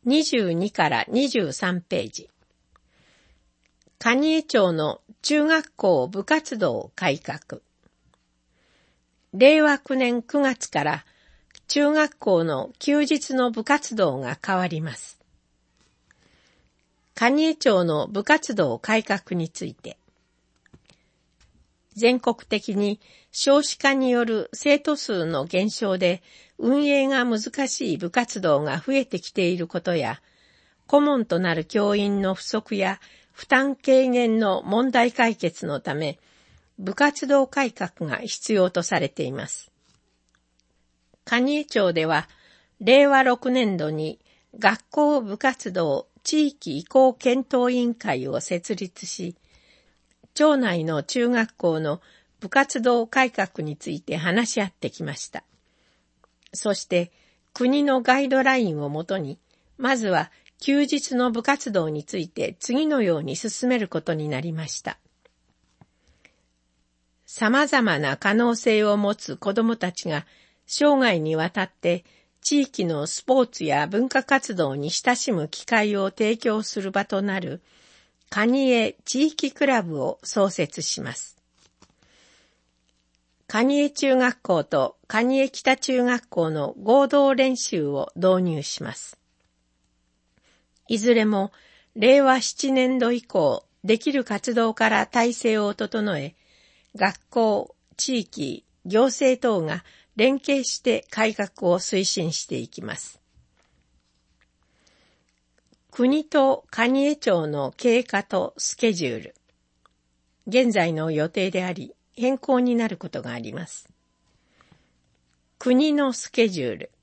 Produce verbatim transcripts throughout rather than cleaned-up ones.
にじゅうにからにじゅうさんページ。蟹江町の中学校部活動改革。れいわきゅうねんくがつから中学校の休日の部活動が変わります。蟹江町の部活動改革について、全国的に少子化による生徒数の減少で運営が難しい部活動が増えてきていることや、顧問となる教員の不足や負担軽減の問題解決のため、部活動改革が必要とされています。蟹江町では、れいわろくねんどに学校部活動地域移行検討委員会を設立し、町内の中学校の部活動改革について話し合ってきました。そして国のガイドラインをもとに、まずは休日の部活動について次のように進めることになりました。様々な可能性を持つ子どもたちが生涯にわたって地域のスポーツや文化活動に親しむ機会を提供する場となる蟹江地域クラブを創設します。蟹江中学校と蟹江北中学校の合同練習を導入します。いずれもれいわななねんど以降、できる活動から体制を整え、学校、地域、行政等が連携して改革を推進していきます。国と蟹江町の経過とスケジュール。現在の予定であり、変更になることがあります。国のスケジュール。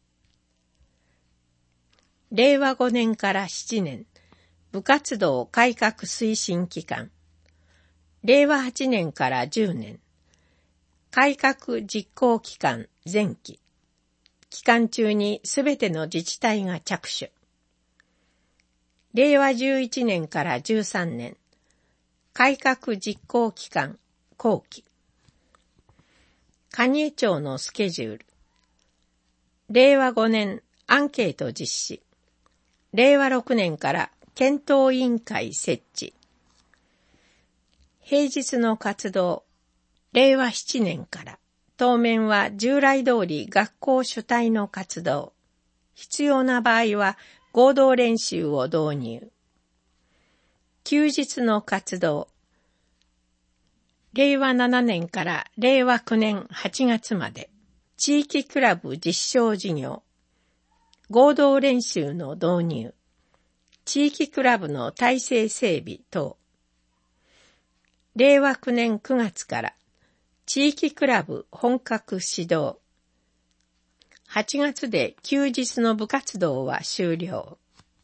れいわごねんからななねん、部活動改革推進期間。れいわはちねんからじゅうねん、改革実行期間前期。期間中にすべての自治体が着手。れいわじゅういちねんからじゅうさんねん、改革実行期間後期。蟹江町のスケジュール。れいわごねんアンケート実施。れいわろくねんから検討委員会設置。平日の活動。れいわななねんから、当面は従来通り学校主体の活動。必要な場合は合同練習を導入。休日の活動。れいわななねんかられいわきゅうねんはちがつまで、地域クラブ実証事業。合同練習の導入。地域クラブの体制整備等。れいわきゅうねんくがつから、地域クラブ本格始動。はちがつで休日の部活動は終了。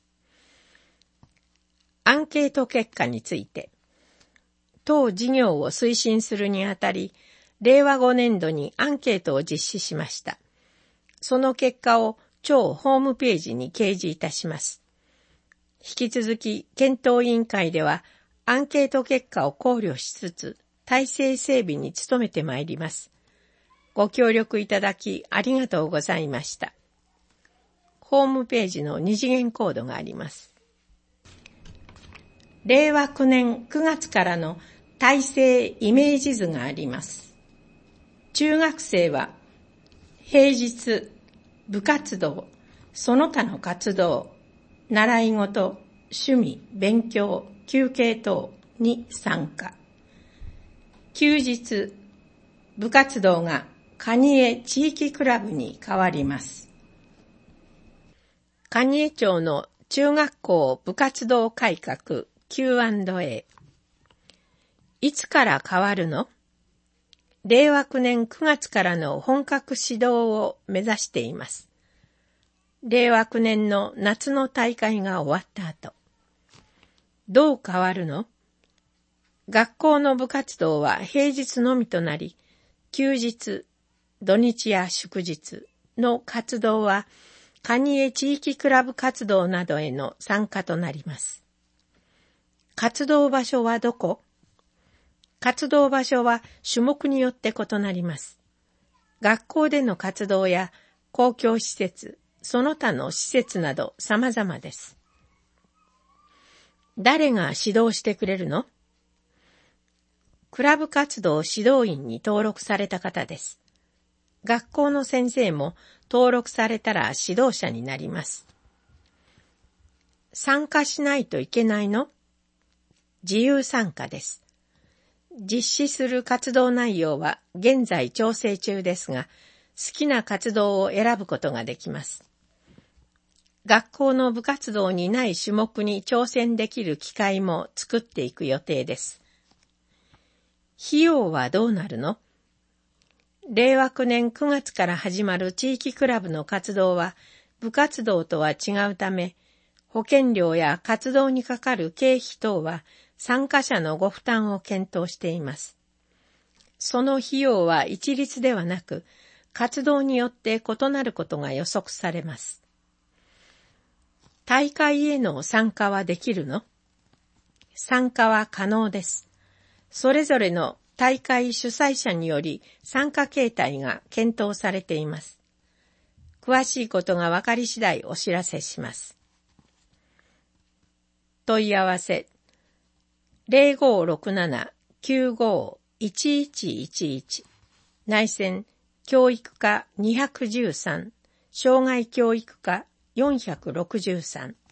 アンケート結果について、当事業を推進するにあたり、れいわごねんどにアンケートを実施しました。その結果を町ホームページに掲示いたします。引き続き検討委員会ではアンケート結果を考慮しつつ、体制整備に努めてまいります。ご協力いただきありがとうございました。ホームページの二次元コードがあります。れいわきゅうねんくがつからの体制イメージ図があります。中学生は平日、部活動、その他の活動、習い事、趣味、勉強、休憩等に参加。休日、部活動が蟹江地域クラブに変わります。蟹江町の中学校部活動改革 キューアンドエー。いつから変わるの？れいわきゅうねんくがつからの本格始動を目指しています。れいわきゅうねんの夏の大会が終わった後。どう変わるの？学校の部活動は平日のみとなり、休日、土日や祝日の活動は、蟹江地域クラブ活動などへの参加となります。活動場所はどこ？活動場所は種目によって異なります。学校での活動や公共施設、 その他の施設など様々です。誰が指導してくれるの？クラブ活動指導員に登録された方です。学校の先生も登録されたら指導者になります。参加しないといけないの？自由参加です。実施する活動内容は現在調整中ですが、好きな活動を選ぶことができます。学校の部活動にない種目に挑戦できる機会も作っていく予定です。費用はどうなるの？令和きゅうねんくがつから始まる地域クラブの活動は部活動とは違うため、保険料や活動にかかる経費等は参加者のご負担を検討しています。その費用は一律ではなく、活動によって異なることが予測されます。大会への参加はできるの？参加は可能です。それぞれの大会主催者により参加形態が検討されています。詳しいことが分かり次第お知らせします。問い合わせ ゼロごろくなな きゅうご いちいちいちいち 内線教育課にひゃくじゅうさん障害教育課よんひゃくろくじゅうさん